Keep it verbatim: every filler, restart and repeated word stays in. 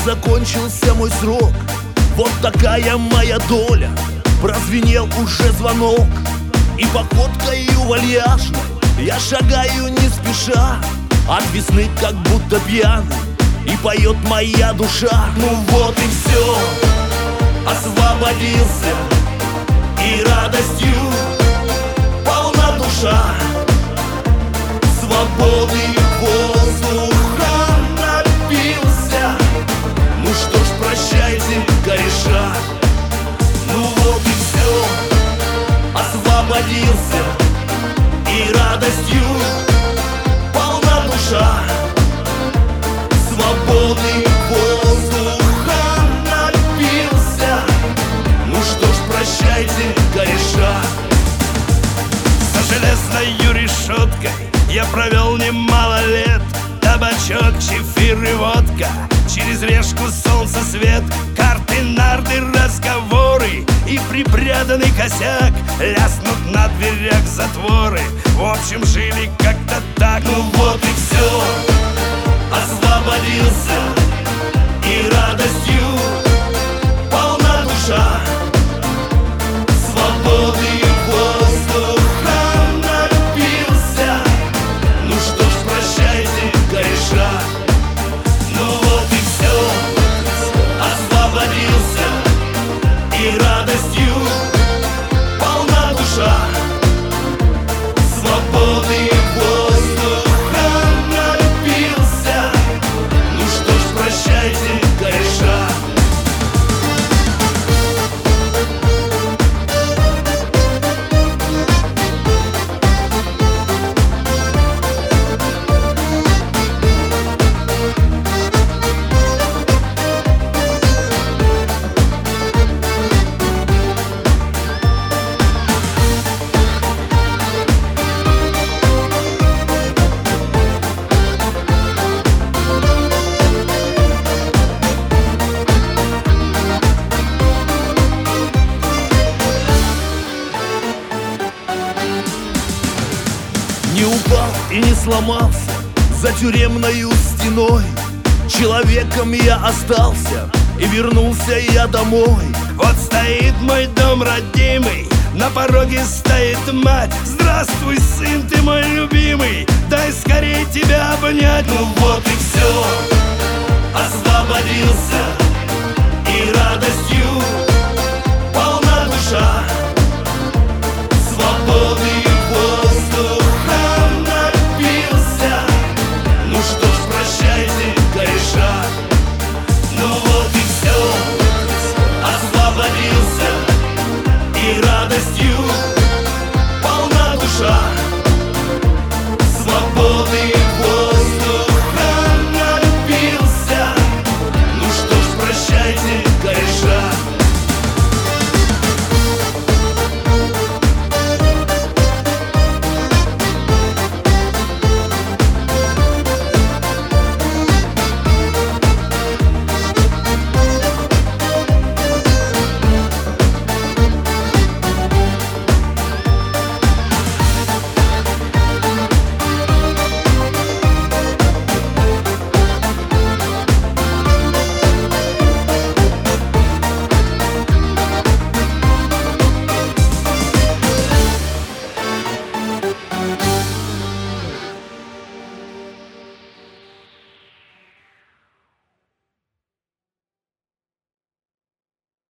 закончился мой срок, вот такая моя доля. Прозвенел уже звонок, и походкой вальяжной я шагаю не спеша, от весны как будто пьяный, и поет моя душа. Ну вот и все, освободился, и радостью полна душа. Свободы воздуха напился. Ну что ж, прощайте, кореша. Ну вот и все, освободился, и радостью полна душа. Свободы воздуха напился. Ну что ж, прощайте, кореша. За железною решеткой я провел немало лет. Табачок, чефир и водка, через решку солнце свет, карты, нарды, разговоры и припрятанный косяк ляснут на дверях затворы. В общем, жили как-то так. Ну вот и все, освободился, и радостью полна душа. Свободы воздуха напился. Ну что ж, прощайте, кореша. Ну вот и все, освободился, и радостью полна душа. Свободы воздуха напился. Ну что ж, прощайте, кореша. Не упал и не сломался за тюремною стеной. Человеком я остался, и вернулся я домой. Вот стоит мой дом родимый, на пороге стоит мать. Здравствуй, сын, ты мой любимый, дай скорей тебя обнять. Ну вот и все, освободился, и радостью